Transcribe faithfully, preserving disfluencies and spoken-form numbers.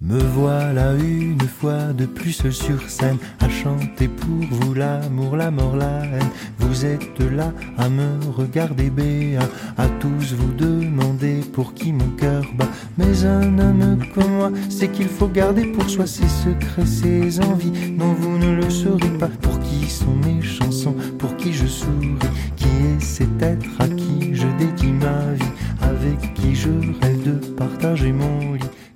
Me voilà une fois de plus seul sur scène, à chanter pour vous l'amour, la mort, la haine. Vous êtes là à me regarder béat, à tous vous demander pour qui mon cœur bat. Mais un homme comme moi, c'est qu'il faut garder pour soi ses secrets, ses envies. Non, vous ne le saurez pas. Pour qui sont mes chansons, pour qui je souris, qui est cet être à qui je dédie ma vie, avec qui je rêve de partager mon lit.